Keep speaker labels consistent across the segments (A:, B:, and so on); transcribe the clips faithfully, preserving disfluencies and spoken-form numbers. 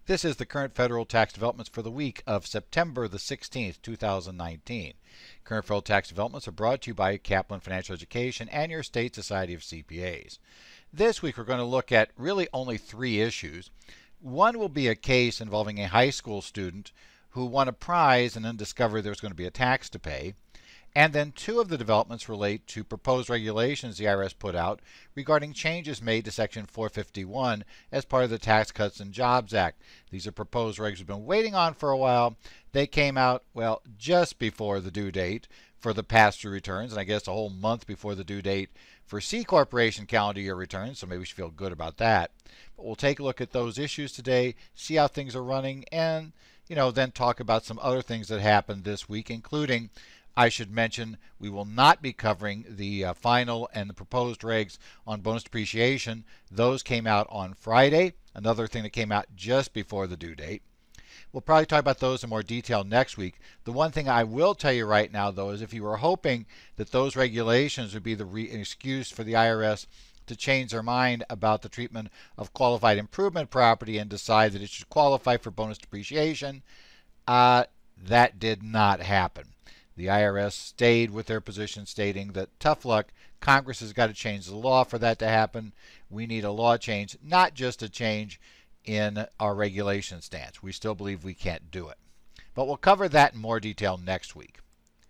A: This is the current federal tax developments for the week of September the sixteenth, two thousand nineteen. Current federal tax developments are brought to you by Kaplan Financial Education and your state society of C P As. This week we're going to look at really only three issues. One will be a case involving a high school student who won a prize and then discovered there was going to be a tax to pay. And then two of the developments relate to proposed regulations the I R S put out regarding changes made to Section four fifty-one as part of the Tax Cuts and Jobs Act. These are proposed regs we've been waiting on for a while. They came out, well, just before the due date for the pass-through returns, and I guess a whole month before the due date for C Corporation calendar year returns, so maybe we should feel good about that. But we'll take a look at those issues today, see how things are running, and, you know, then talk about some other things that happened this week, including, I should mention, we will not be covering the uh, final and the proposed regs on bonus depreciation. Those came out on Friday, another thing that came out just before the due date. We'll probably talk about those in more detail next week. The one thing I will tell you right now, though, is if you were hoping that those regulations would be the re- excuse for the I R S to change their mind about the treatment of qualified improvement property and decide that it should qualify for bonus depreciation, uh, that did not happen. The I R S stayed with their position, stating that tough luck, Congress has got to change the law for that to happen. We need a law change, not just a change in our regulation stance. We still believe we can't do it. But we'll cover that in more detail next week.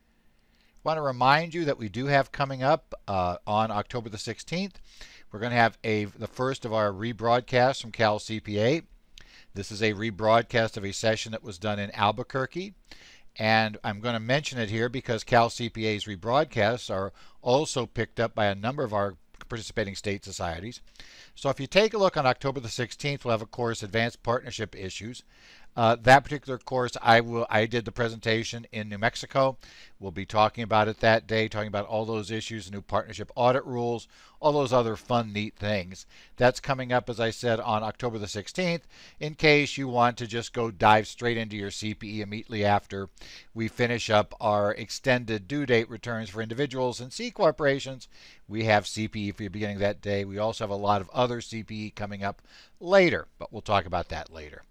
A: I want to remind you that we do have coming up uh, on October the sixteenth, we're going to have a the first of our rebroadcasts from Cal C P A. This is a rebroadcast of a session that was done in Albuquerque. And I'm going to mention it here because Cal C P A's rebroadcasts are also picked up by a number of our participating state societies. So if you take a look on October the sixteenth, we'll have a course, Advanced Partnership Issues. Uh, that particular course, I will I did the presentation in New Mexico. We'll be talking about it that day, talking about all those issues, new partnership audit rules, all those other fun, neat things. That's coming up, as I said, on October the sixteenth, in case you want to just go dive straight into your C P E immediately after we finish up our extended due date returns for individuals and C corporations. We have C P E for you beginning that day. We also have a lot of other C P E coming up later, but we'll talk about that later.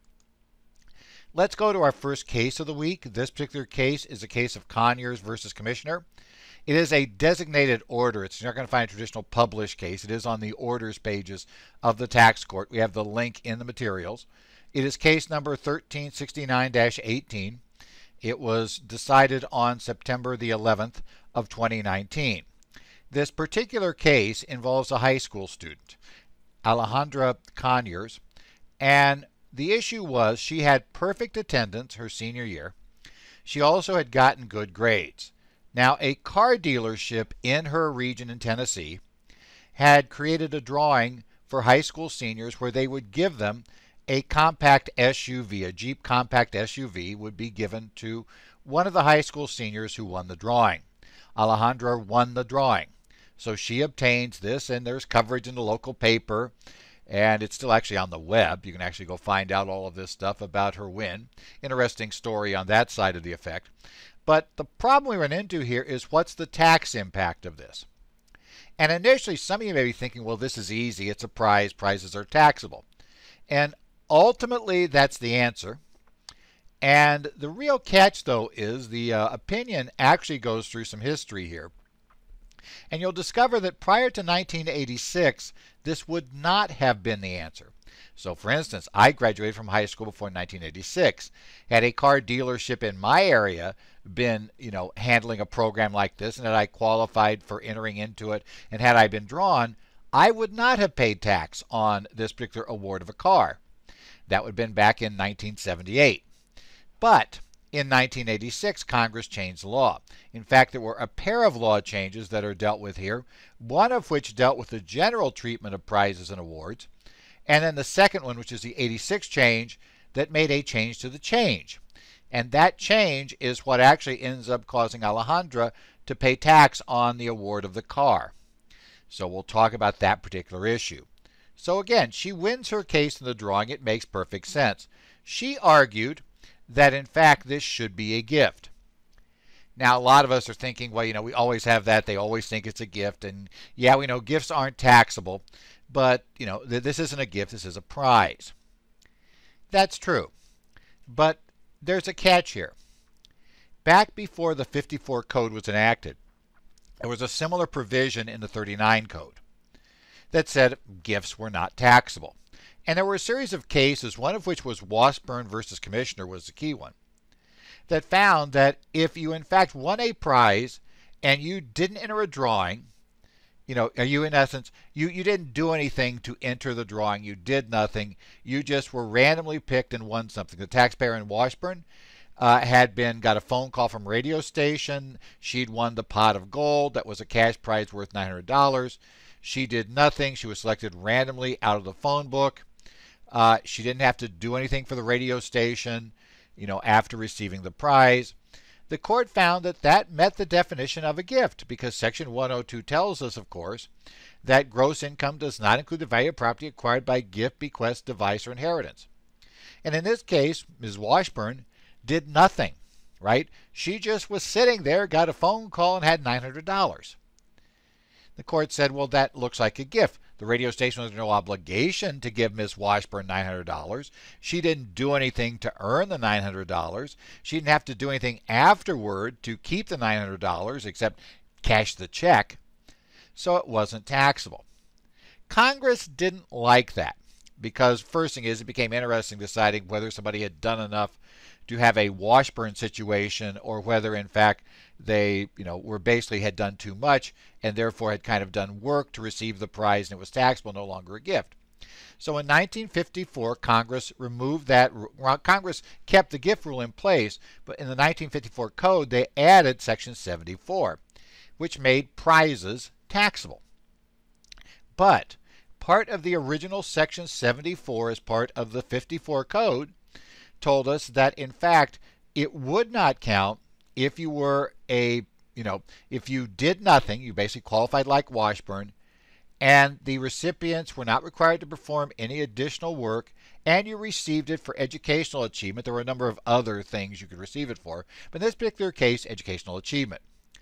A: Let's go to our first case of the week. This particular case is a case of Conyers versus Commissioner. It is a designated order. It's you're not going to find a traditional published case. It is on the orders pages of the tax court. We have the link in the materials. It is case number thirteen sixty-nine dash eighteen. It was decided on September the eleventh of twenty nineteen. This particular case involves a high school student, Alejandra Conyers, and the issue was she had perfect attendance her senior year. She also had gotten good grades. Now, a car dealership in her region in Tennessee had created a drawing for high school seniors where they would give them a compact S U V, a Jeep compact S U V would be given to one of the high school seniors who won the drawing. Alejandra won the drawing. So she obtains this, and there's coverage in the local paper. And it's still actually on the web. You can actually go find out all of this stuff about her win. Interesting story on that side of the effect. But the problem we run into here is what's the tax impact of this? And initially, some of you may be thinking, well, this is easy. It's a prize. Prizes are taxable. And ultimately, that's the answer. And the real catch, though, is the uh, opinion actually goes through some history here. And you'll discover that prior to nineteen eighty-six, this would not have been the answer. So, for instance, I graduated from high school before nineteen eighty-six. Had a car dealership in my area been, you know, handling a program like this, and had I qualified for entering into it, and had I been drawn, I would not have paid tax on this particular award of a car. That would have been back in nineteen seventy-eight. But in nineteen eighty-six, Congress changed the law. In fact, there were a pair of law changes that are dealt with here, one of which dealt with the general treatment of prizes and awards, and then the second one, which is the eighty-six change, that made a change to the change. And that change is what actually ends up causing Alejandra to pay tax on the award of the car. So we'll talk about that particular issue. So again, she wins her case in the drawing. It makes perfect sense. She argued that in fact this should be a gift. Now, a lot of us are thinking, well, you know, we always have that. They always think it's a gift. And yeah, we know gifts aren't taxable. But, you know, th- this isn't a gift. This is a prize. That's true. But there's a catch here. Back before the fifty-four code was enacted, there was a similar provision in the thirty-nine code that said gifts were not taxable. And there were a series of cases, one of which was Washburn versus Commissioner was the key one, that found that if you in fact won a prize and you didn't enter a drawing, you know, are you in essence, you, you didn't do anything to enter the drawing, you did nothing, you just were randomly picked and won something. The taxpayer in Washburn uh, had been, got a phone call from a radio station, she'd won the pot of gold, that was a cash prize worth nine hundred dollars. She did nothing, she was selected randomly out of the phone book. Uh, she didn't have to do anything for the radio station, you know, after receiving the prize. The court found that that met the definition of a gift because Section one oh two tells us, of course, that gross income does not include the value of property acquired by gift, bequest, device, or inheritance. And in this case, Miz Washburn did nothing, right? She just was sitting there, got a phone call, and had nine hundred dollars. The court said, well, that looks like a gift. The radio station was no obligation to give Miz Washburn nine hundred dollars. She didn't do anything to earn the nine hundred dollars. She didn't have to do anything afterward to keep the nine hundred dollars except cash the check. So it wasn't taxable. Congress didn't like that because first thing is it became interesting deciding whether somebody had done enough to have a Washburn situation or whether in fact they, you know, were basically had done too much and therefore had kind of done work to receive the prize and it was taxable, no longer a gift. So in nineteen fifty-four, Congress removed that. Congress kept the gift rule in place, but in the nineteen fifty-four code they added Section seventy-four, which made prizes taxable. But part of the original Section seventy-four as part of the fifty-four code told us that in fact it would not count if you were a, you know, if you did nothing, you basically qualified like Washburn, and the recipients were not required to perform any additional work, and you received it for educational achievement. There were a number of other things you could receive it for, but in this particular case, educational achievement.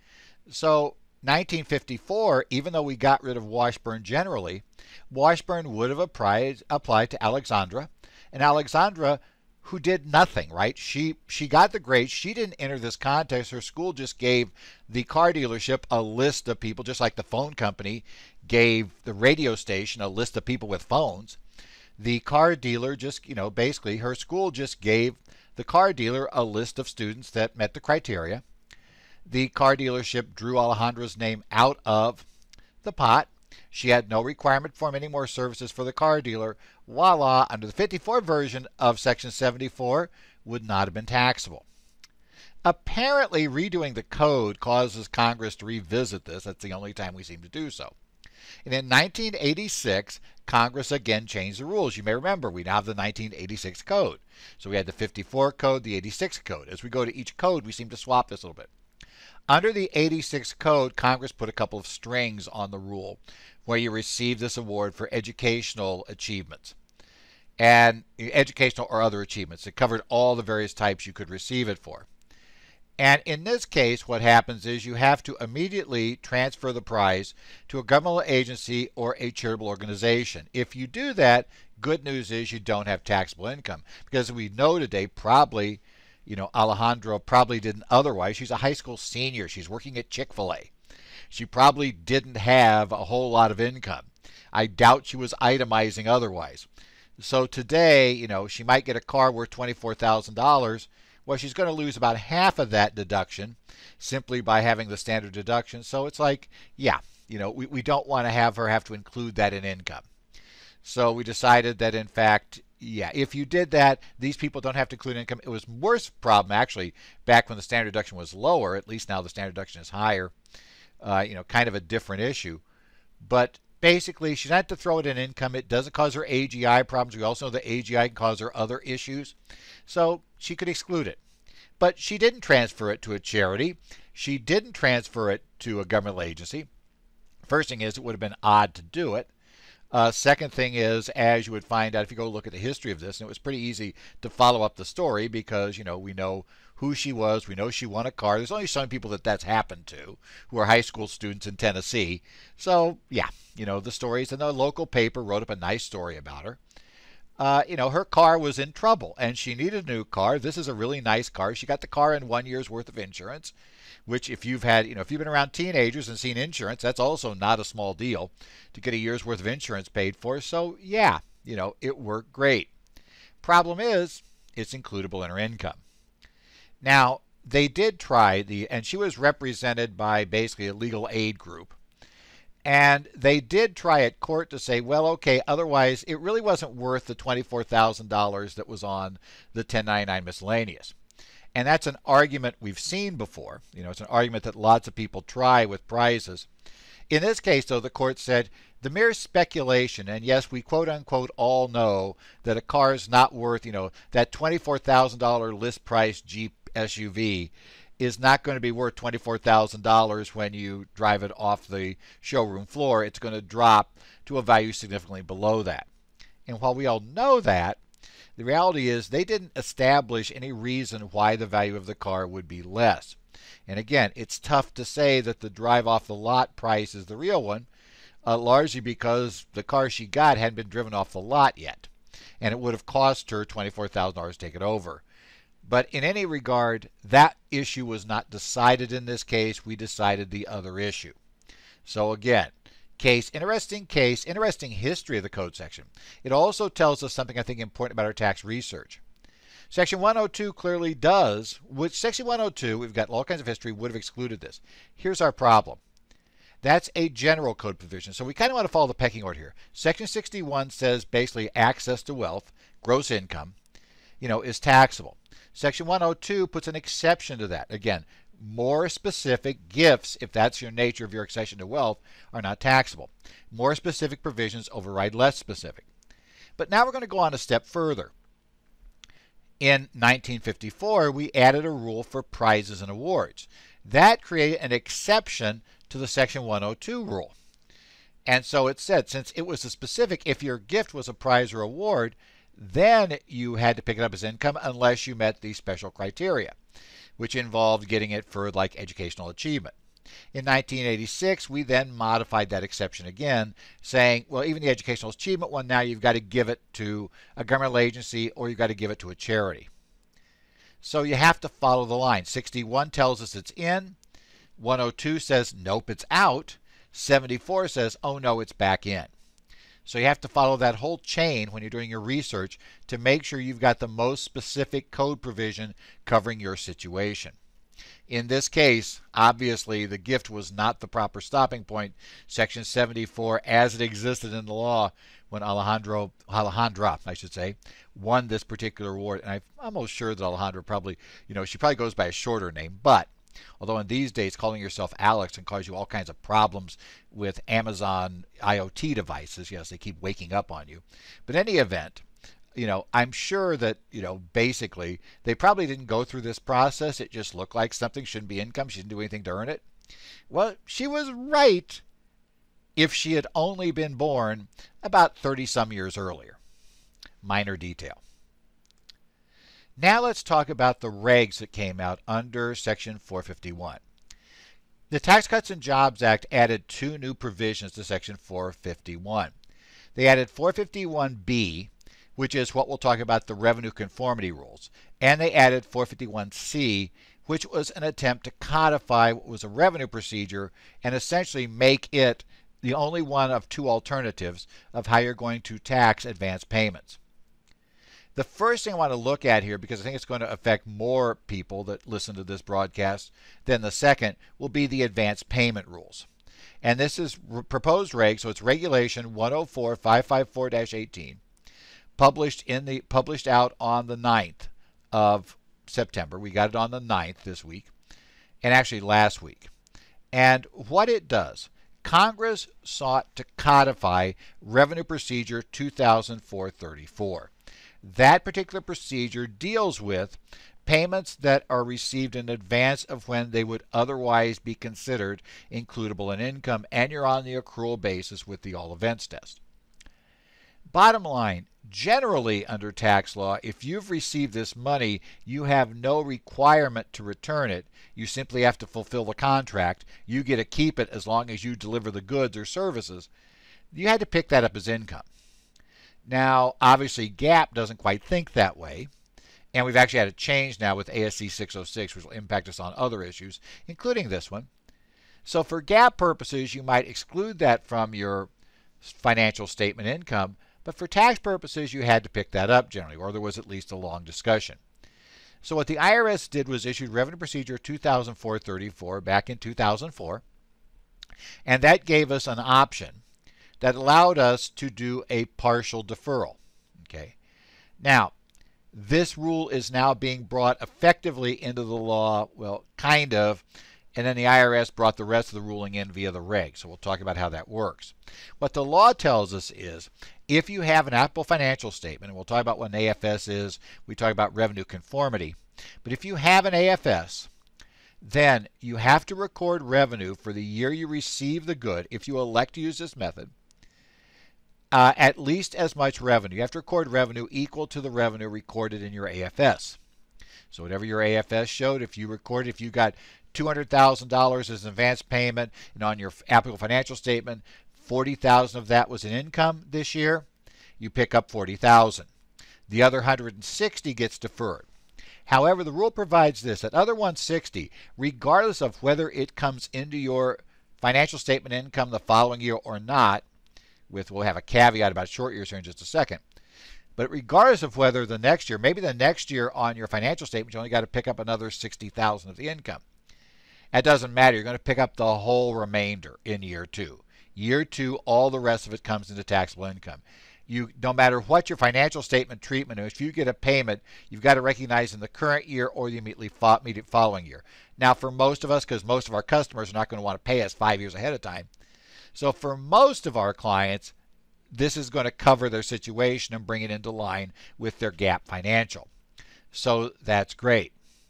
A: So nineteen fifty-four, even though we got rid of Washburn generally, Washburn would have applied, applied to Alexandra, and Alexandra, who did nothing, right? She she got the grades. She didn't enter this contest. Her school just gave the car dealership a list of people, just like the phone company gave the radio station a list of people with phones. The car dealer just, you know, basically her school just gave the car dealer a list of students that met the criteria. The car dealership drew Alejandra's name out of the pot. She had no requirement to perform any more services for the car dealer. Voila, under the fifty-four version of Section seventy-four, would not have been taxable. Apparently, redoing the code causes Congress to revisit this. That's the only time we seem to do so. And in nineteen eighty-six, Congress again changed the rules. You may remember, we now have the nineteen eighty-six code. So we had the fifty-four code, the eighty-six code. As we go to each code, we seem to swap this a little bit. Under the eighty-six code, Congress put a couple of strings on the rule where you receive this award for educational achievements. And educational or other achievements. It covered all the various types you could receive it for. And in this case, what happens is you have to immediately transfer the prize to a governmental agency or a charitable organization. If you do that, good news is you don't have taxable income. Because we know today, probably, you know, Alejandra probably didn't otherwise. She's a high school senior. She's working at Chick-fil-A. She probably didn't have a whole lot of income. I doubt she was itemizing otherwise. So today, you know, she might get a car worth twenty-four thousand dollars. Well, she's going to lose about half of that deduction simply by having the standard deduction. So it's like, yeah, you know, we, we don't want to have her have to include that in income. So we decided that, in fact, yeah, if you did that, these people don't have to include income. It was a worse problem, actually, back when the standard deduction was lower. At least now the standard deduction is higher. Uh, you know, kind of a different issue. But basically, she doesn't have to throw it in income. It doesn't cause her A G I problems. We also know that A G I can cause her other issues. So she could exclude it. But she didn't transfer it to a charity. She didn't transfer it to a governmental agency. First thing is, it would have been odd to do it. Uh, second thing is, as you would find out if you go look at the history of this, and it was pretty easy to follow up the story because, you know, we know who she was. We know she won a car. There's only some people that that's happened to who are high school students in Tennessee. So, yeah, you know, the stories, and the local paper wrote up a nice story about her. uh, you know, her car was in trouble and she needed a new car. This is a really nice car. She got the car in one year's worth of insurance, which if you've had, you know, if you've been around teenagers and seen insurance, that's also not a small deal to get a year's worth of insurance paid for. So yeah, you know, it worked great. Problem is, it's includable in her income. Now, they did try the, and she was represented by basically a legal aid group. And they did try at court to say, well, okay, otherwise it really wasn't worth the twenty-four thousand dollars that was on the ten ninety-nine miscellaneous. And that's an argument we've seen before. You know, it's an argument that lots of people try with prizes. In this case, though, the court said the mere speculation, and yes, we quote unquote all know that a car is not worth, you know, that twenty-four thousand dollars list price Jeep S U V is not going to be worth twenty-four thousand dollars when you drive it off the showroom floor. It's going to drop to a value significantly below that. And while we all know that, the reality is they didn't establish any reason why the value of the car would be less. And again, it's tough to say that the drive off the lot price is the real one, uh, largely because the car she got hadn't been driven off the lot yet. And it would have cost her twenty-four thousand dollars to take it over. But in any regard, that issue was not decided in this case. We decided the other issue. So again, case, interesting case, interesting history of the code section. It also tells us something I think important about our tax research. Section one oh two clearly does, which Section one oh two, we've got all kinds of history, would have excluded this. Here's our problem. That's a general code provision. So we kind of want to follow the pecking order here. Section sixty-one says basically access to wealth, gross income, you know, is taxable. Section one oh two puts an exception to that. Again, more specific gifts, if that's your nature of your accession to wealth, are not taxable. More specific provisions override less specific. But now we're going to go on a step further. In nineteen fifty-four, we added a rule for prizes and awards. That created an exception to the Section one oh two rule. And so it said, since it was a specific, if your gift was a prize or award, then you had to pick it up as income unless you met the special criteria, which involved getting it for like educational achievement. In nineteen eighty-six, we then modified that exception again, saying, well, even the educational achievement one, now you've got to give it to a governmental agency or you've got to give it to a charity. So you have to follow the line. sixty-one tells us it's in. one oh two says, nope, it's out. seventy-four says, oh no, it's back in. So you have to follow that whole chain when you're doing your research to make sure you've got the most specific code provision covering your situation. In this case, obviously, the gift was not the proper stopping point. Section seventy-four, as it existed in the law when Alejandro, Alejandra, I should say, won this particular award. And I'm almost sure that Alejandra probably, you know, she probably goes by a shorter name. But although in these days calling yourself Alex can cause you all kinds of problems with Amazon IoT devices. Yes, they keep waking up on you. But in any event, you know, I'm sure that, you know, basically they probably didn't go through this process. It just looked like something shouldn't be income. She didn't do anything to earn it. Well, she was right if she had only been born about thirty some years earlier. Minor detail. Now let's talk about the regs that came out under Section four fifty-one. The Tax Cuts and Jobs Act added two new provisions to Section four fifty-one. They added four fifty-one B, which is what we'll talk about, the revenue conformity rules, and they added four fifty-one C, which was an attempt to codify what was a revenue procedure and essentially make it the only one of two alternatives of how you're going to tax advance payments. The first thing I want to look at here, because I think it's going to affect more people that listen to this broadcast than the second, will be the advance payment rules. And this is proposed reg, so it's Regulation one oh four five fifty-four dash eighteen, published in the published out on the ninth of September. We got it on the ninth this week, and actually last week. And what it does, Congress sought to codify Revenue Procedure two thousand four thirty-four. That particular procedure deals with payments that are received in advance of when they would otherwise be considered includable in income, and you're on the accrual basis with the all events test. Bottom line, generally under tax law, if you've received this money, you have no requirement to return it. You simply have to fulfill the contract. You get to keep it as long as you deliver the goods or services. You had to pick that up as income. Now, obviously, GAAP doesn't quite think that way. And we've actually had a change now with A S C six oh six, which will impact us on other issues, including this one. So for GAAP purposes, you might exclude that from your financial statement income, but for tax purposes, you had to pick that up generally, or there was at least a long discussion. So what the I R S did was issued Revenue Procedure two thousand four thirty-four back in two thousand four, and that gave us an option that allowed us to do a partial deferral. Okay. Now, this rule is now being brought effectively into the law, well, kind of, and then the I R S brought the rest of the ruling in via the reg. So we'll talk about how that works. What the law tells us is if you have an Apple financial statement, and we'll talk about what an A F S is, we talk about revenue conformity, but if you have an A F S, then you have to record revenue for the year you receive the good, if you elect to use this method, Uh, at least as much revenue. You have to record revenue equal to the revenue recorded in your A F S. So whatever your A F S showed, if you recorded, if you got two hundred thousand dollars as an advance payment, and on your applicable financial statement, forty thousand dollars of that was in income this year, you pick up forty thousand dollars. The other one hundred sixty dollars gets deferred. However, the rule provides this: that other one hundred sixty dollars, regardless of whether it comes into your financial statement income the following year or not, with, we'll have a caveat about short years here in just a second. But regardless of whether the next year, maybe the next year on your financial statement, you only got to pick up another sixty thousand dollars of the income. That doesn't matter. You're going to pick up the whole remainder in year two. Year two, all the rest of it comes into taxable income. You, no matter what your financial statement treatment is, if you get a payment, you've got to recognize in the current year or the immediately fo- immediate following year. Now, for most of us, because most of our customers are not going to want to pay us five years ahead of time, so for most of our clients, this is going to cover their situation and bring it into line with their GAAP financial. So that's great.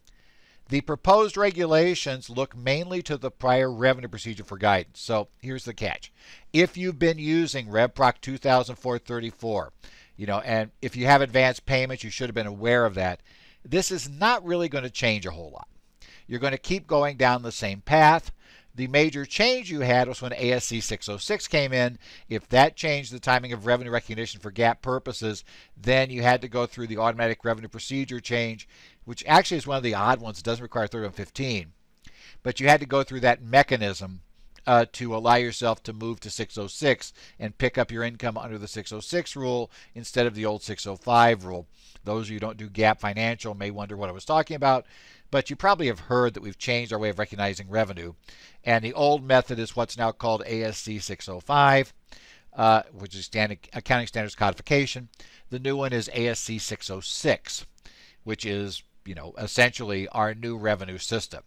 A: The proposed regulations look mainly to the prior revenue procedure for guidance. So here's the catch. If you've been using RevProc two thousand four thirty-four, you know, and if you have advanced payments, you should have been aware of that. This is not really going to change a whole lot. You're going to keep going down the same path. The major change you had was when A S C six oh six came in. If that changed the timing of revenue recognition for GAAP purposes, then you had to go through the automatic revenue procedure change, which actually is one of the odd ones. It doesn't require thirty-one fifteen. But you had to go through that mechanism uh, to allow yourself to move to six oh six and pick up your income under the six oh six rule instead of the old six oh five rule. Those of you who don't do GAAP financial may wonder what I was talking about, but you probably have heard that we've changed our way of recognizing revenue. And the old method is what's now called A S C six oh five, uh, which is standard, Accounting Standards Codification. The new one is A S C six oh six, which is, you know, essentially our new revenue system.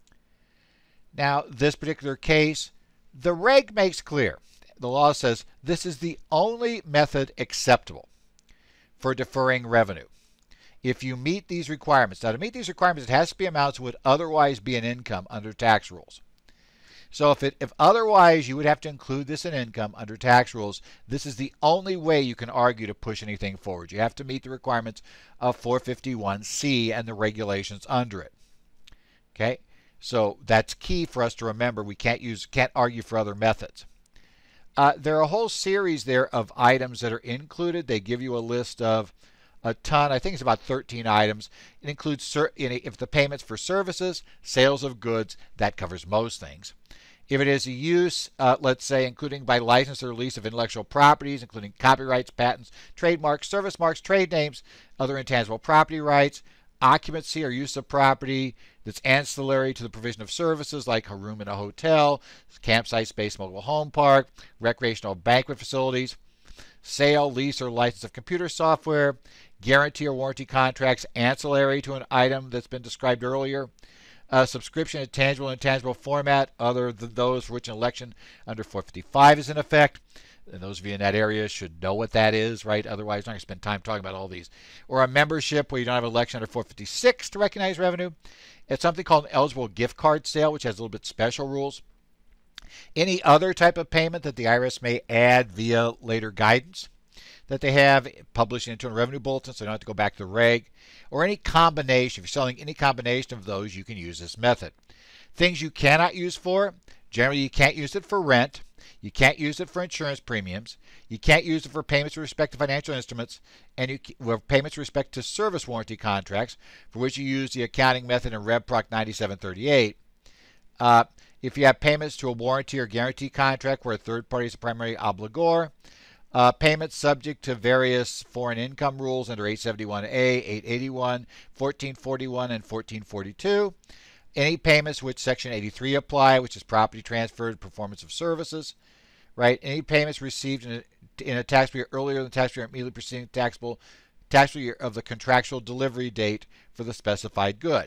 A: Now, this particular case, the reg makes clear. The law says this is the only method acceptable for deferring revenue. If you meet these requirements. Now, to meet these requirements, it has to be amounts that would otherwise be an income under tax rules. So if, it, if otherwise you would have to include this in income under tax rules, this is the only way you can argue to push anything forward. You have to meet the requirements of four fifty-one C and the regulations under it. Okay, so that's key for us to remember. We can't use, can't argue for other methods. Uh, there are a whole series there of items that are included. They give you a list of a ton. I think it's about thirteen items. It includes if the payments for services, sales of goods, that covers most things. If it is a use, uh, let's say, including by license or lease of intellectual properties, including copyrights, patents, trademarks, service marks, trade names, other intangible property rights, occupancy or use of property that's ancillary to the provision of services like a room in a hotel, campsite space, mobile home park, recreational banquet facilities, sale, lease, or license of computer software, guarantee or warranty contracts ancillary to an item that's been described earlier, uh, subscription in tangible and intangible format other than those for which an election under four fifty-five is in effect. And those of you in that area should know what that is, right? Otherwise, I'm not going to spend time talking about all these. Or a membership where you don't have an election under four fifty-six to recognize revenue. It's something called an eligible gift card sale, which has a little bit special rules. Any other type of payment that the I R S may add via later guidance that they have published in Internal Revenue Bulletin, so you don't have to go back to the reg, or any combination. If you're selling any combination of those, you can use this method. Things you cannot use for, generally you can't use it for rent. You can't use it for insurance premiums. You can't use it for payments with respect to financial instruments, and you well, payments with respect to service warranty contracts, for which you use the accounting method in Rev Proc ninety-seven thirty-eight. Uh, if you have payments to a warranty or guarantee contract where a third party is the primary obligor, uh, payments subject to various foreign income rules under eight seventy-one A, eight eighty-one, fourteen forty-one, and fourteen forty-two. Any payments which Section eighty-three apply, which is property transferred, performance of services, right? Any payments received in a, in a tax year earlier than the tax year immediately preceding taxable tax year of the contractual delivery date for the specified good.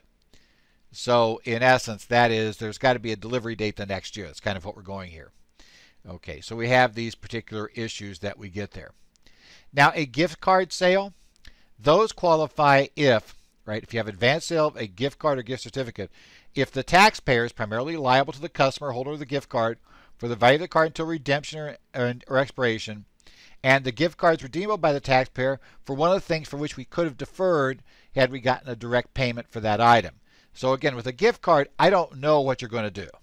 A: So in essence, that is, there's got to be a delivery date the next year. That's kind of what we're going here. Okay, so we have these particular issues that we get there. Now, a gift card sale, those qualify if, right, if you have advanced sale of a gift card or gift certificate, if the taxpayer is primarily liable to the customer holder of the gift card for the value of the card until redemption or, or, or expiration, and the gift card is redeemable by the taxpayer for one of the things for which we could have deferred had we gotten a direct payment for that item. So again, with a gift card, I don't know what you're going to do.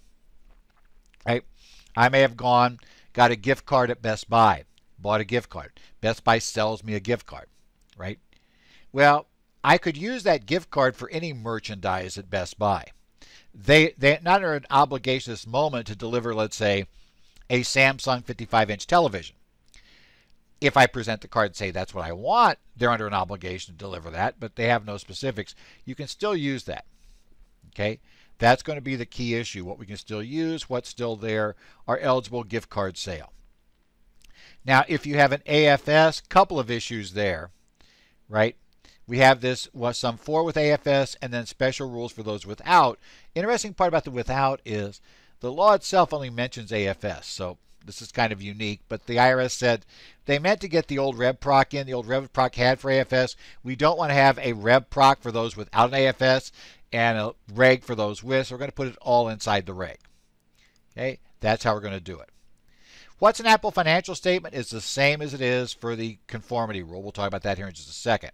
A: Right? I may have gone, got a gift card at Best Buy, bought a gift card. Best Buy sells me a gift card, right? Well, I could use that gift card for any merchandise at Best Buy. They, they're not under an obligation at this moment to deliver, let's say, a Samsung fifty-five inch television. If I present the card and say that's what I want, they're under an obligation to deliver that, but they have no specifics. You can still use that. Okay? That's going to be the key issue. What we can still use, what's still there, are eligible gift card sale. Now, if you have an A F S, couple of issues there, right? We have this, well, some for with A F S and then special rules for those without. Interesting part about the without is the law itself only mentions A F S, so this is kind of unique, but the I R S said they meant to get the old Rev Proc in. The old Rev Proc had for A F S. We don't want to have a Rev Proc for those without an A F S and a reg for those with, so we're going to put it all inside the reg. Okay, that's how we're going to do it. What's an Apple financial statement is the same as it is for the conformity rule. We'll talk about that here in just a second.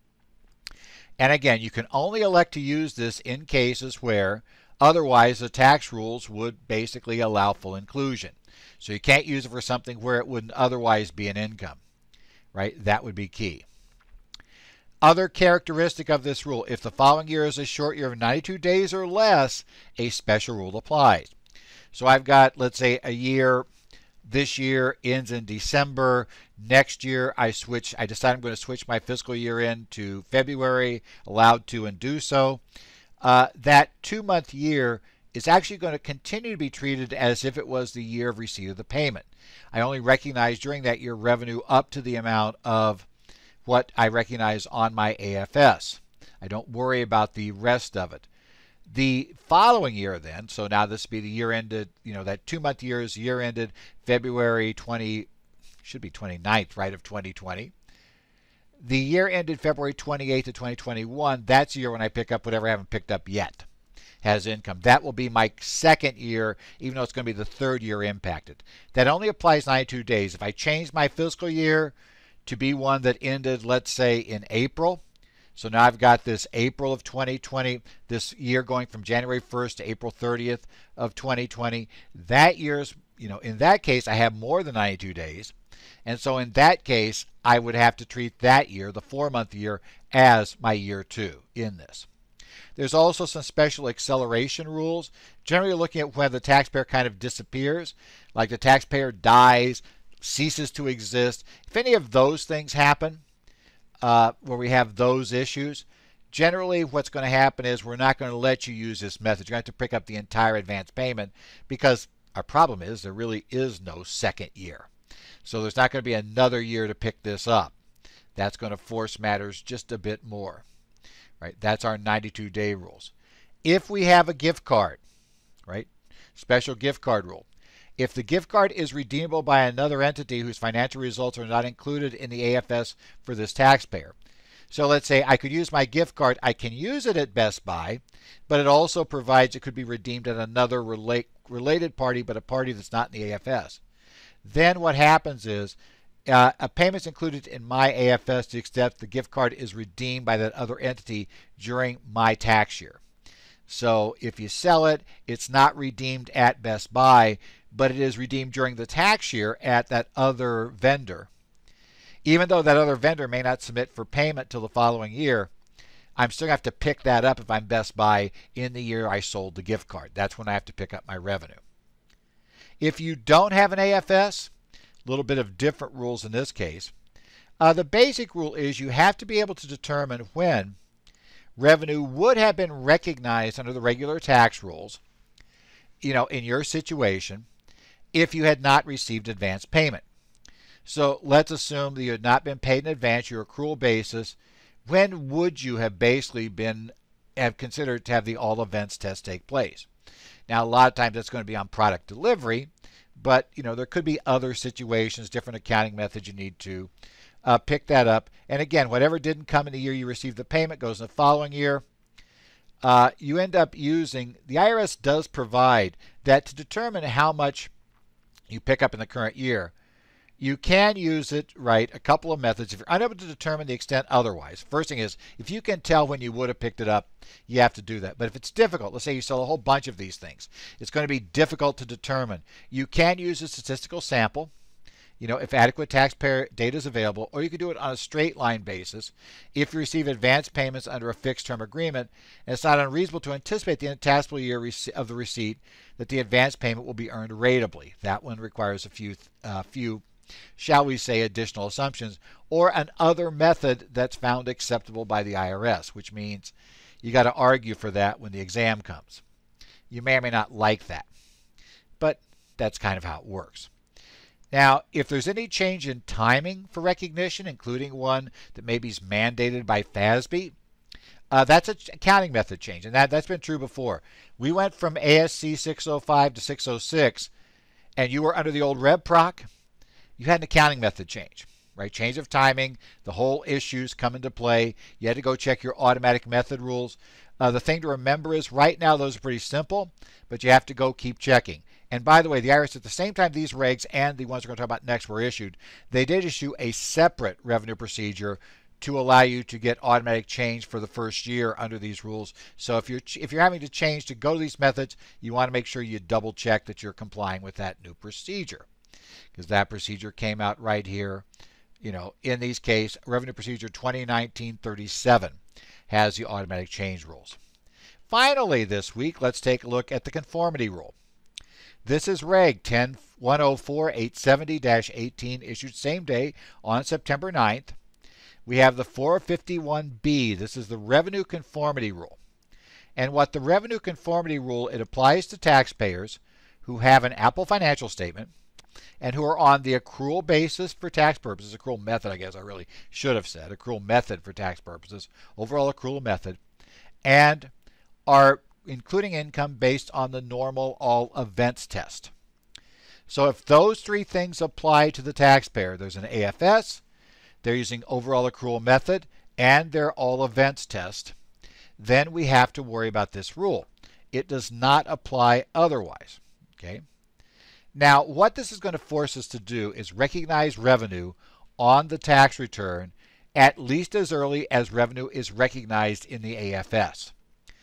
A: And again, you can only elect to use this in cases where otherwise the tax rules would basically allow full inclusion. So you can't use it for something where it wouldn't otherwise be an income, right? That would be key. Other characteristic of this rule, if the following year is a short year of ninety-two days or less, a special rule applies. So I've got, let's say, a year, this year ends in December. Next year I switch, I decide I'm going to switch my fiscal year in to February, allowed to and do so. Uh, that two-month year is actually going to continue to be treated as if it was the year of receipt of the payment. I only recognize during that year revenue up to the amount of what I recognize on my A F S. I don't worry about the rest of it. The following year then, so now this would be the year ended, you know, that two-month year is year ended February twentieth, should be twenty-ninth, right, of twenty twenty. The year ended February twenty-eighth of twenty twenty-one. That's the year when I pick up whatever I haven't picked up yet has income. That will be my second year, even though it's going to be the third year impacted. That only applies ninety-two days. If I change my fiscal year to be one that ended, let's say, in April, so now I've got this April of twenty twenty, this year going from January first to April thirtieth of twenty twenty. That year's, you know, in that case, I have more than ninety-two days. And so in that case, I would have to treat that year, the four-month year, as my year two in this. There's also some special acceleration rules. Generally looking at when the taxpayer kind of disappears, like the taxpayer dies, ceases to exist. If any of those things happen, uh, where we have those issues, generally what's going to happen is we're not going to let you use this method. You're going to have to pick up the entire advance payment because our problem is there really is no second year. So there's not going to be another year to pick this up. That's going to force matters just a bit more. Right? That's our ninety-two day rules. If we have a gift card, right? Special gift card rule. If the gift card is redeemable by another entity whose financial results are not included in the A F S for this taxpayer. So let's say I could use my gift card. I can use it at Best Buy, but it also provides it could be redeemed at another relate, related party, but a party that's not in the A F S. Then what happens is uh, a payment's included in my A F S to the extent the gift card is redeemed by that other entity during my tax year. So if you sell it, it's not redeemed at Best Buy, but it is redeemed during the tax year at that other vendor, even though that other vendor may not submit for payment till the following year, I'm still going to have to pick that up if I'm Best Buy in the year I sold the gift card. That's when I have to pick up my revenue. If you don't have an A F S, a little bit of different rules in this case. Uh, the basic rule is you have to be able to determine when revenue would have been recognized under the regular tax rules, you know, in your situation, if you had not received advance payment. So let's assume that you had not been paid in advance, your accrual basis. When would you have basically been have considered to have the all events test take place? Now, a lot of times that's going to be on product delivery, but you know there could be other situations, different accounting methods you need to uh, pick that up. And again, whatever didn't come in the year you received the payment goes in the following year. Uh, you end up using, the I R S does provide that to determine how much you pick up in the current year. You can use it, right, a couple of methods. If you're unable to determine the extent otherwise, first thing is, if you can tell when you would have picked it up, you have to do that. But if it's difficult, let's say you sell a whole bunch of these things, it's going to be difficult to determine. You can use a statistical sample, you know, if adequate taxpayer data is available, or you can do it on a straight line basis. If you receive advance payments under a fixed term agreement, and it's not unreasonable to anticipate the end taxable year of the receipt that the advance payment will be earned ratably. That one requires a few, uh, few shall we say, additional assumptions, or an other method that's found acceptable by the I R S, which means you got to argue for that when the exam comes. You may or may not like that, but that's kind of how it works. Now, if there's any change in timing for recognition, including one that maybe is mandated by F A S B, uh, that's an accounting method change, and that, that's been true before. We went from A S C six oh five to six oh six, and you were under the old RevProc. You had an accounting method change, right? Change of timing, the whole issues come into play. You had to go check your automatic method rules. Uh, the thing to remember is right now those are pretty simple, but you have to go keep checking. And by the way, the I R S, at the same time these regs and the ones we're going to talk about next were issued, they did issue a separate revenue procedure to allow you to get automatic change for the first year under these rules. So if you're if you're having to change to go to these methods, you want to make sure you double check that you're complying with that new procedure, because that procedure came out right here. You know, in these case, Revenue Procedure twenty nineteen thirty-seven has the automatic change rules. Finally, this week, let's take a look at the conformity rule. This is Reg ten one oh four eight seventy dash eighteen, issued same day on September ninth. We have the four fifty-one B. This is the Revenue Conformity Rule. And what the Revenue Conformity Rule, it applies to taxpayers who have an Apple financial statement and who are on the accrual basis for tax purposes, accrual method, I guess I really should have said, accrual method for tax purposes, overall accrual method, and are including income based on the normal all events test. So if those three things apply to the taxpayer, there's an A F S, they're using overall accrual method, and their all events test, then we have to worry about this rule. It does not apply otherwise. Okay. Now, what this is going to force us to do is recognize revenue on the tax return at least as early as revenue is recognized in the A F S.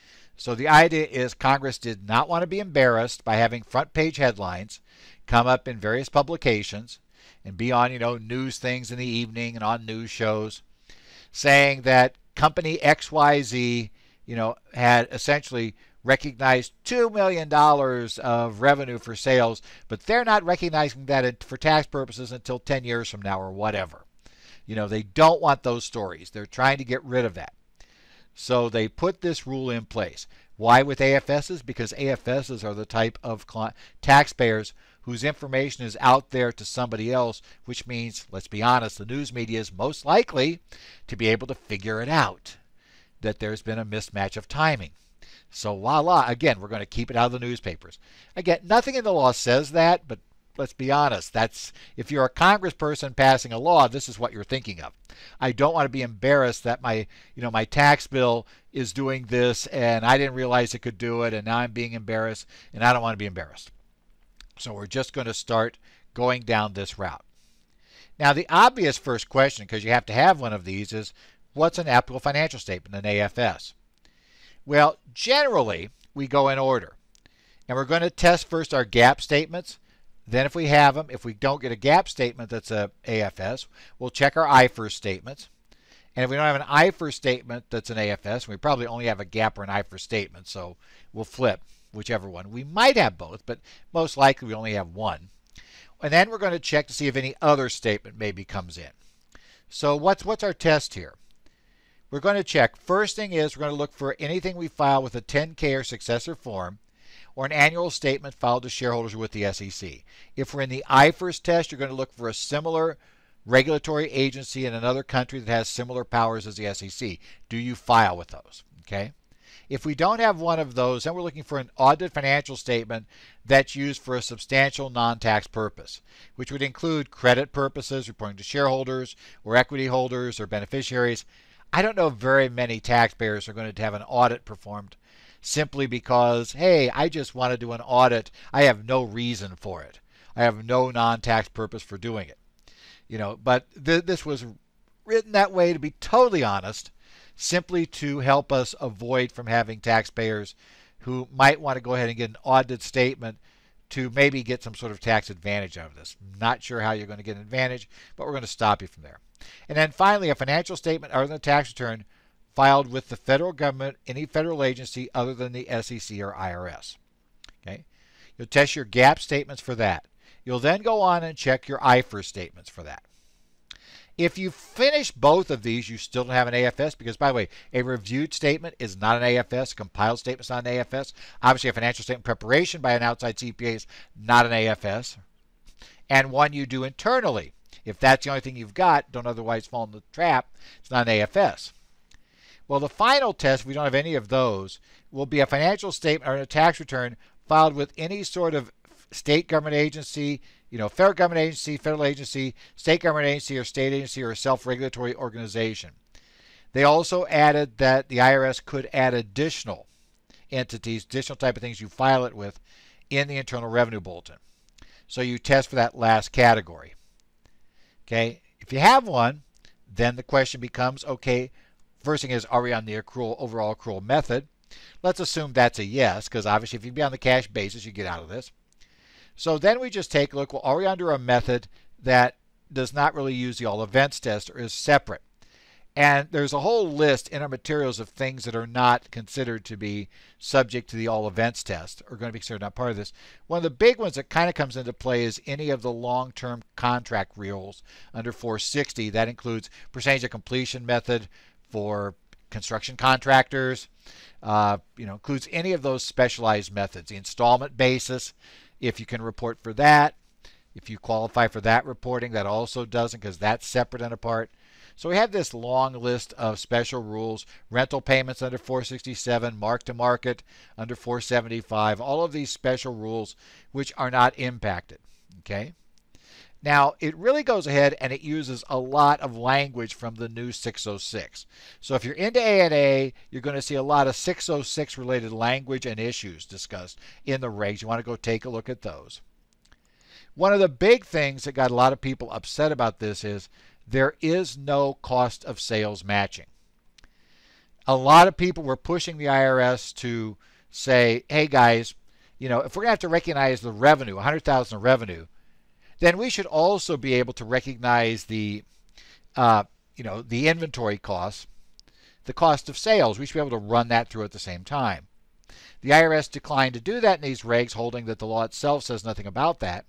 A: So the idea is Congress did not want to be embarrassed by having front page headlines come up in various publications and be on, you know, news things in the evening and on news shows saying that company X Y Z, you know, had essentially recognized two million dollars of revenue for sales, but they're not recognizing that for tax purposes until ten years from now or whatever. You know, they don't want those stories. They're trying to get rid of that. So they put this rule in place. Why with A F Ss? Because A F Ss are the type of taxpayers whose information is out there to somebody else, which means, let's be honest, the news media is most likely to be able to figure it out, that there's been a mismatch of timing. So voila, again, we're going to keep it out of the newspapers. Again, nothing in the law says that, but let's be honest, that's, if you're a congressperson passing a law, this is what you're thinking of. I don't want to be embarrassed that my, you know, my tax bill is doing this and I didn't realize it could do it, and now I'm being embarrassed, and I don't want to be embarrassed. So we're just going to start going down this route. Now, the obvious first question, because you have to have one of these, is what's an applicable financial statement, an A F S? Well, generally, we go in order. And we're going to test first our GAAP statements Then if we have them, if we don't get a GAAP statement that's a A F S, we'll check our I F R S statements. And if we don't have an I F R S statement that's an A F S, we probably only have a GAAP or an I F R S statement, so we'll flip whichever one. We might have both, but most likely we only have one. And then we're going to check to see if any other statement maybe comes in. So what's what's our test here? We're going to check. First thing is we're going to look for anything we file with a ten K or successor form or an annual statement filed to shareholders with the S E C. If we're in the I F R S test, you're going to look for a similar regulatory agency in another country that has similar powers as the S E C. Do you file with those? Okay. If we don't have one of those, then we're looking for an audited financial statement that's used for a substantial non-tax purpose, which would include credit purposes, reporting to shareholders or equity holders or beneficiaries. I don't know very many taxpayers are going to have an audit performed simply because, hey, I just want to do an audit. I have no reason for it. I have no non-tax purpose for doing it. You know, but th- this was written that way, to be totally honest, simply to help us avoid from having taxpayers who might want to go ahead and get an audited statement to maybe get some sort of tax advantage out of this. Not sure how you're going to get an advantage, but we're going to stop you from there. And then finally, a financial statement other than a tax return filed with the federal government, any federal agency other than the S E C or I R S. Okay? You'll test your GAAP statements for that. You'll then go on and check your I F R S statements for that. If you finish both of these, you still don't have an A F S because, by the way, a reviewed statement is not an A F S. A compiled statement is not an A F S. Obviously, a financial statement preparation by an outside C P A is not an A F S. And one you do internally. If that's the only thing you've got, don't otherwise fall in the trap, it's not an A F S. Well, the final test, if we don't have any of those, will be a financial statement or a tax return filed with any sort of state government agency, you know, federal government agency, federal agency, state government agency, or state agency, or self-regulatory organization. They also added that the I R S could add additional entities, additional type of things you file it with in the Internal Revenue Bulletin. So you test for that last category. Okay, if you have one, then the question becomes, okay, first thing is, are we on the accrual overall accrual method? Let's assume that's a yes, because obviously if you be on the cash basis, you get out of this. So then we just take a look, well, are we under a method that does not really use the all events test or is separate? And there's a whole list in our materials of things that are not considered to be subject to the all events test or going to be considered not part of this. One of the big ones that kind of comes into play is any of the long-term contract rules under four sixty. That includes percentage of completion method for construction contractors. Uh, you know, includes any of those specialized methods. The installment basis, if you can report for that. If you qualify for that reporting, that also doesn't because that's separate and apart. So we have this long list of special rules, rental payments under four sixty-seven, mark-to-market under four seventy-five, all of these special rules which are not impacted. Okay. Now, it really goes ahead and it uses a lot of language from the new six oh six. So if you're into A and A, you're going to see a lot of six oh six related language and issues discussed in the regs. You want to go take a look at those. One of the big things that got a lot of people upset about this is there is no cost of sales matching. A lot of people were pushing the I R S to say, hey guys, you know, if we're going to have to recognize the revenue, one hundred thousand dollars of revenue, then we should also be able to recognize the, uh, you know, the inventory costs, the cost of sales. We should be able to run that through at the same time. The I R S declined to do that in these regs, holding that the law itself says nothing about that.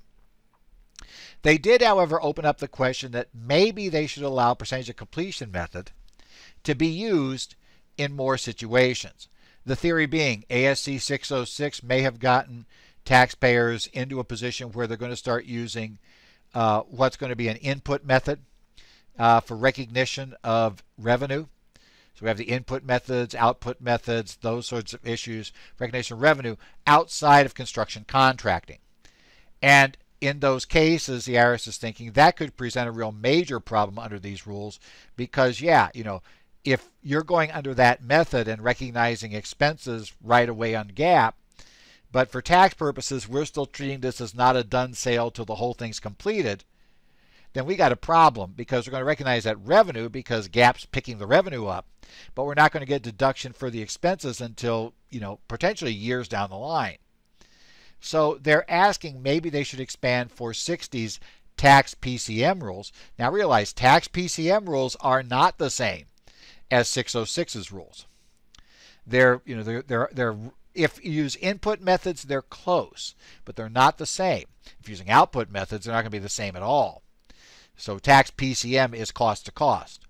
A: They did, however, open up the question that maybe they should allow percentage of completion method to be used in more situations. The theory being A S C six oh six may have gotten taxpayers into a position where they're going to start using uh, what's going to be an input method uh, for recognition of revenue. So we have the input methods, output methods, those sorts of issues, recognition of revenue outside of construction contracting. And in those cases, the I R S is thinking that could present a real major problem under these rules because, yeah, you know, if you're going under that method and recognizing expenses right away on GAAP, but for tax purposes, we're still treating this as not a done sale till the whole thing's completed, then we got a problem because we're going to recognize that revenue because GAAP's picking the revenue up, but we're not going to get deduction for the expenses until, you know, potentially years down the line. So they're asking maybe they should expand four sixty's tax P C M rules. Now realize tax P C M rules are not the same as six oh six's rules. They're, you know, they're, they're, they're, if you use input methods, they're close, but they're not the same. If you're using output methods, they're not going to be the same at all. So tax P C M is cost to cost.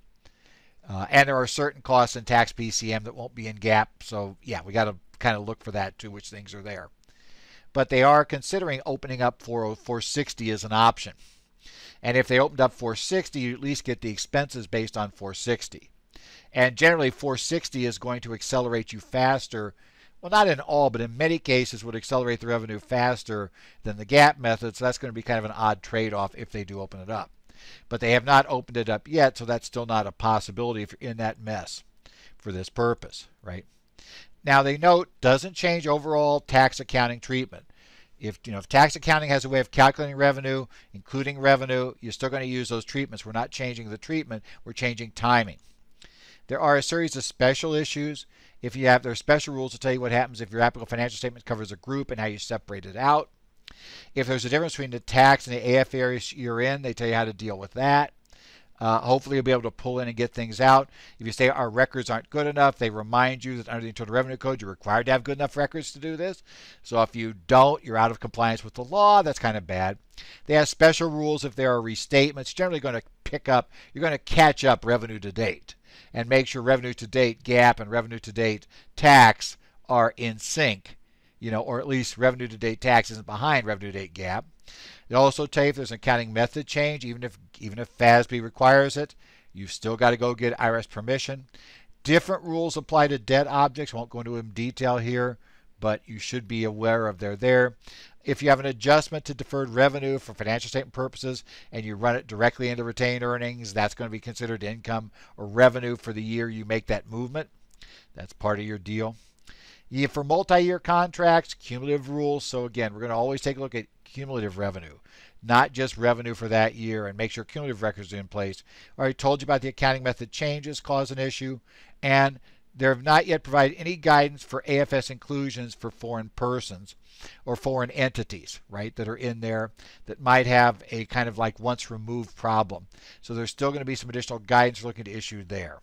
A: Uh, and there are certain costs in tax P C M that won't be in GAAP. So yeah, we got to kind of look for that too, which things are there. But they are considering opening up four sixty as an option. And if they opened up four sixty, you at least get the expenses based on four sixty. And generally, four sixty is going to accelerate you faster. Well, not in all, but in many cases would accelerate the revenue faster than the GAAP method. So that's going to be kind of an odd trade-off if they do open it up. But they have not opened it up yet, so that's still not a possibility if you're in that mess for this purpose, right? Now, they note doesn't change overall tax accounting treatment. If, you know, if tax accounting has a way of calculating revenue, including revenue, you're still going to use those treatments. We're not changing the treatment. We're changing timing. There are a series of special issues. If you have, there are special rules to tell you what happens if your applicable financial statement covers a group and how you separate it out. If there's a difference between the tax and the A F area you're in, they tell you how to deal with that. Uh, hopefully you'll be able to pull in and get things out. If you say our records aren't good enough, they remind you that under the Internal Revenue Code, you're required to have good enough records to do this. So if you don't, you're out of compliance with the law. That's kind of bad. They have special rules if there are restatements. Generally going to pick up, you're going to catch up revenue to date and make sure revenue to date GAAP and revenue to date tax are in sync, you know, or at least revenue to date tax isn't behind revenue to date GAAP. They also tell you if there's an accounting method change, even if even if F A S B requires it, you've still got to go get I R S permission. Different rules apply to debt objects. I won't go into them in detail here, but you should be aware of they're there. If you have an adjustment to deferred revenue for financial statement purposes and you run it directly into retained earnings, that's going to be considered income or revenue for the year you make that movement. That's part of your deal. Yeah, for multi-year contracts, cumulative rules. So again, we're going to always take a look at cumulative revenue, not just revenue for that year, and make sure cumulative records are in place. I already told you about the accounting method changes cause an issue, and they have not yet provided any guidance for A F S inclusions for foreign persons or foreign entities, right, that are in there that might have a kind of like once removed problem. So there's still going to be some additional guidance we're looking to issue there.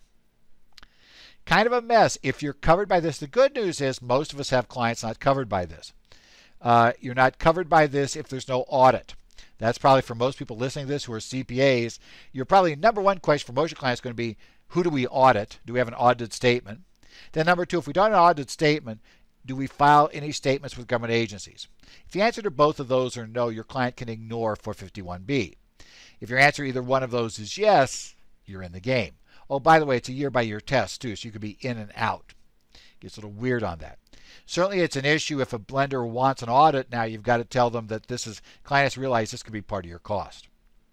A: Kind of a mess. If you're covered by this, the good news is most of us have clients not covered by this. Uh, you're not covered by this if there's no audit. That's probably for most people listening to this who are C P As. Your probably number one question for most of your clients is going to be, who do we audit? Do we have an audited statement? Then number two, if we don't have an audited statement, do we file any statements with government agencies? If the answer to both of those are no, your client can ignore four fifty-one B. If your answer either one of those is yes, you're in the game. Oh, by the way, it's a year-by-year test, too, so you could be in and out. Gets a little weird on that. Certainly, it's an issue if a blender wants an audit. Now, you've got to tell them that this is, clients realize this could be part of your cost.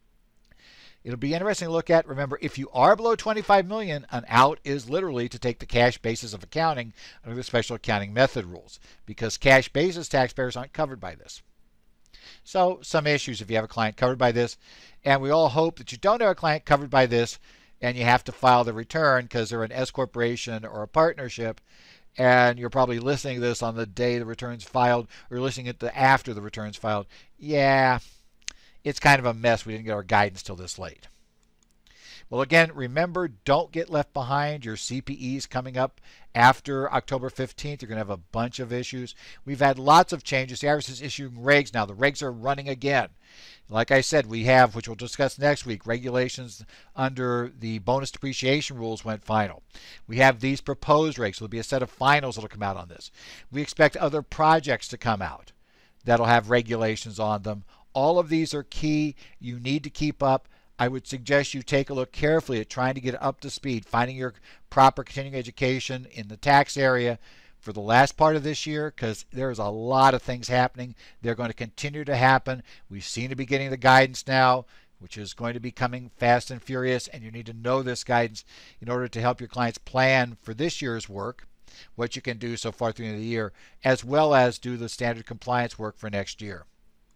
A: It'll be interesting to look at. Remember, if you are below twenty-five million dollars, an out is literally to take the cash basis of accounting under the special accounting method rules, because cash basis taxpayers aren't covered by this. So, some issues if you have a client covered by this. And we all hope that you don't have a client covered by this and you have to file the return because they're an S corporation or a partnership, and you're probably listening to this on the day the return's filed or listening at the after the return's filed. Yeah, it's kind of a mess. We didn't get our guidance till this late. Well, again, remember, don't get left behind. Your C P Es coming up after October fifteenth. You're going to have a bunch of issues. We've had lots of changes. The I R S is issuing regs now. The regs are running again. Like I said, we have, which we'll discuss next week, regulations under the bonus depreciation rules went final. We have these proposed regs. There'll be a set of finals that'll come out on this. We expect other projects to come out that'll have regulations on them. All of these are key. You need to keep up. I would suggest you take a look carefully at trying to get up to speed, finding your proper continuing education in the tax area for the last part of this year, because there's a lot of things happening. They're going to continue to happen. We seem to be getting the guidance now, which is going to be coming fast and furious, and you need to know this guidance in order to help your clients plan for this year's work, what you can do so far through the end of the year, as well as do the standard compliance work for next year.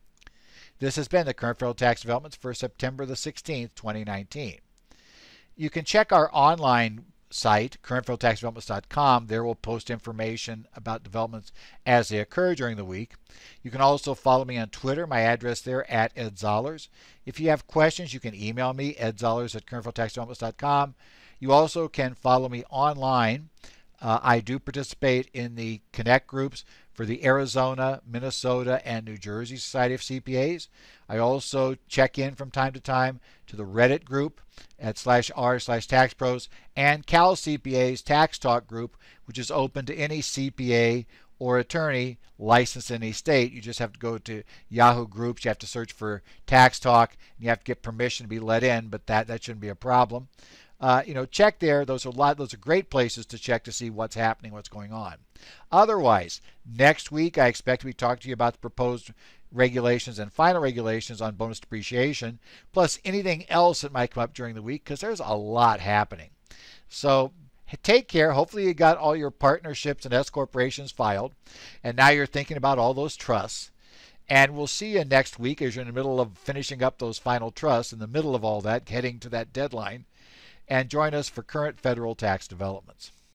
A: This has been the Current Federal Tax Developments for September the sixteenth, twenty nineteen. You can check our online site, current federal tax developments dot com. There we'll post information about developments as they occur during the week. You can also follow me on Twitter. My address there at Ed Zollars. If you have questions, you can email me, edzollars at current federal tax developments dot com. You also can follow me online. Uh, I do participate in the Connect groups for the Arizona, Minnesota, and New Jersey Society of C P As. I also check in from time to time to the Reddit group at slash r slash tax pros and Cal C P A's Tax Talk group, which is open to any C P A or attorney licensed in any state. You just have to go to Yahoo Groups. You have to search for Tax Talk, and you have to get permission to be let in, but that, that shouldn't be a problem. Uh, you know, check there. Those are a lot. Those are great places to check to see what's happening, what's going on. Otherwise, next week I expect to be talking to you about the proposed regulations and final regulations on bonus depreciation, plus anything else that might come up during the week, because there's a lot happening. So take care. Hopefully you got all your partnerships and S corporations filed, and now you're thinking about all those trusts. And we'll see you next week as you're in the middle of finishing up those final trusts, in the middle of all that, heading to that deadline. And join us for current federal tax developments.